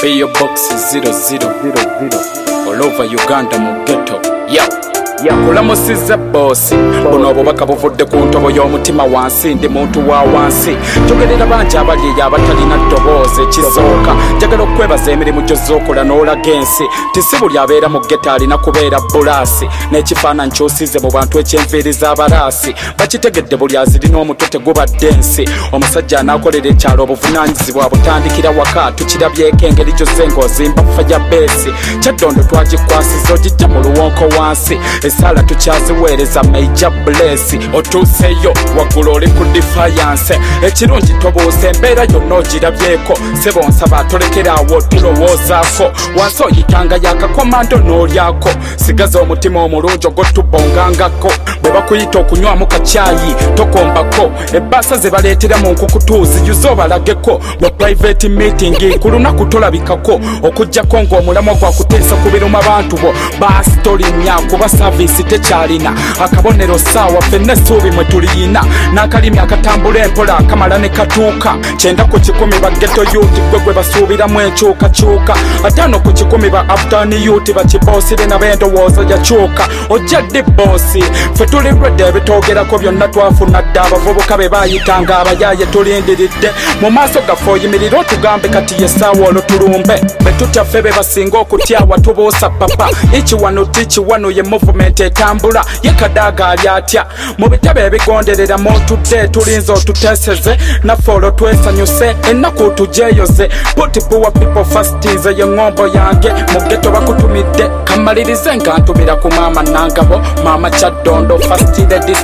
PO Box 0000 all over Uganda mu ghetto. Kulamusiza bosi buno obubaka buvudde ku ntobo y'omutima wansi ndi muntu wa wansi jogerera bangi abali abatalina ddoboozi ekizooka njagala okwebaza emirimu gy'ozookola n'olaga ensi tisi buli abeera mu geta alina kubeera bulaasi n'ekifaananyi ky'osiize mu bantu ekyenviiri z'abalaasi bakitegedde buli azirina omutwe tegubadde ensi omusajja anaakolera ekyalo obuvunaanyizibwa butandikira waka tukirabyeko engeri gy'ozze ng'ozimba faya beesi kyaddondo twagikwasiza ogijja mu luwonko wansi esala tukyaziweereza major bless otuuseyo waggulu oli ku defiance ekirungi tobuuse embeera yonna ogirabyeko sebo nsaba atolekeraawo tulowoozaako wansi oyitanga yakakomando n'olyako sigaza omutima omulungi ogwotubongangako bwe bakuyita okunywamu kacyayi tokombako ebbaasa ze baleetera mu nkukutuuzi yuze obalageko bwe private meeting ku lunaku tolabikako okuggyako ng'omulamwa gwakuteesa ku biruma abantu bo baasi tolinnya kuba saavisi tekyalina akabonero ssaawa ffenna essuubi mwe tuliyina n'akalimi akatambula empola akamala ne katuuka 9 ku 10 ba ghetto youth gwe basuubiramu enkyukakyuka 5 ku 10 ba afghan youth bakiboosire n'ab'endowooza yakyuka ojja ddi boosi ffe tuli lwedde ebitoogerako byonna twafuna dde abavubuka be baayitanga abayaaye tulindiridde mu maaso gaffe oyimirire otugambe kati yessaawa olwo tulumbe be tutya ffe be basinga okutyawa tubuusa papa ikiwano tikiwano ye movement etambula yekadaaga ali atya mu bitabo ebigonderera motudde tulinza otuteeseze naffe olwo twesanyuse ennaku tugyeyoze put poor people first nze ye ŋŋombo yange mu ghetto bakutumidde kamalirize nga ntumira ku maama Nangabo maama Kyaddondo first lady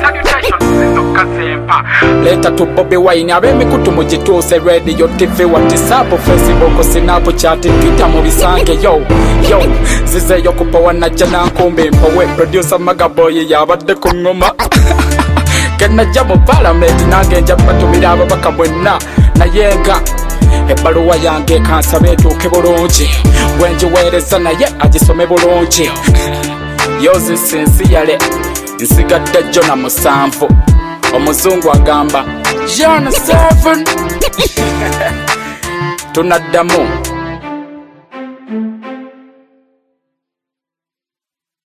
leeta tu Bobi Wine ab'emikutu mugituuse radio tv whatsapp facebook snapchat twitter mu bisange yo zizeyo kupowa najja nankumbi mpowe producer Magaboy yabadde ku ngoma kenajja mu parliament nange nja batumira ababaka bwenna naye nga ebbaluwa yange ekansaba etuuke bulungi wenjiweereza naye agisome bulungi yozi sinsiyale nsigadde Jona 7 omuzungu agamba Jona 7 tunaddamu